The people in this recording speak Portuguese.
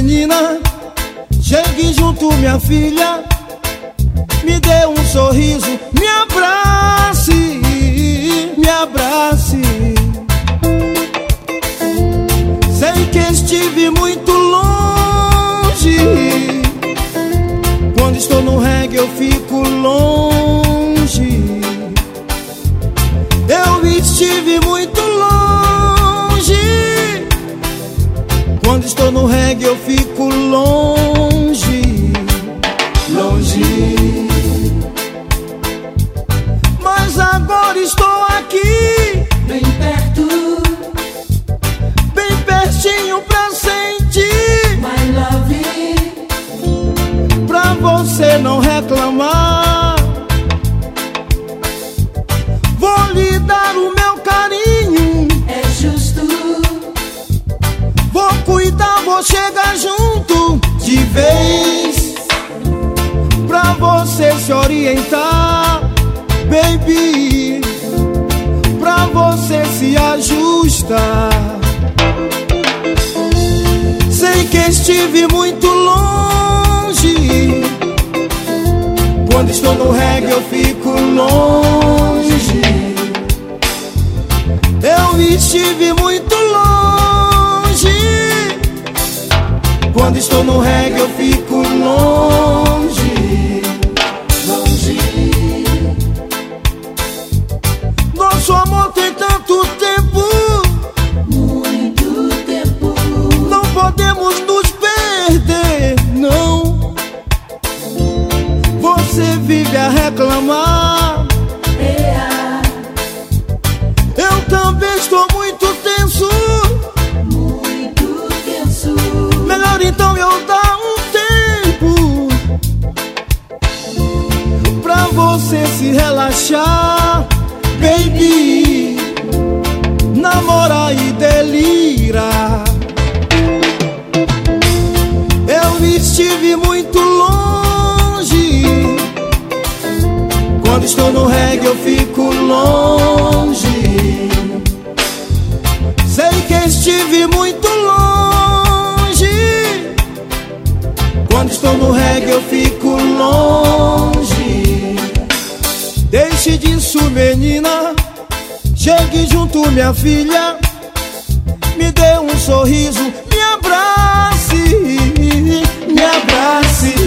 menina, chegue junto, minha filha, me dê um sorriso, me abrace, me abrace. Sei que estive muito longe, quando estou no reggae eu fico longe. Eu estive muito longe, quando estou no reggae eu fico longe, longe. Mas agora estou aqui, bem perto, bem pertinho pra sentir my love, pra você não reclamar. Vou lhe dar o meu carinho, é justo. vou cuidar, vou chegar junto de vez, pra você se orientar, baby, pra você se ajustar. Sei que estive muito longe, quando estou no reggae eu fico longe. Eu estive muito longe, quando estou no reggae eu fico longe, longe. Nosso amor tem tanto tempo, Muito tempo, não podemos nos perder, não. Você vive a reclamar, eu também estou muito tenso. muito tenso. Melhor então eu dar um tempo pra você se relaxar, baby, namorar e delirar. Eu estive muito longe, quando estou no reggae eu fico longe. Sei que estive muito longe, quando estou no reggae eu fico longe. Deixe disso, menina, chegue junto, minha filha, me dê um sorriso, me abrace, me abrace.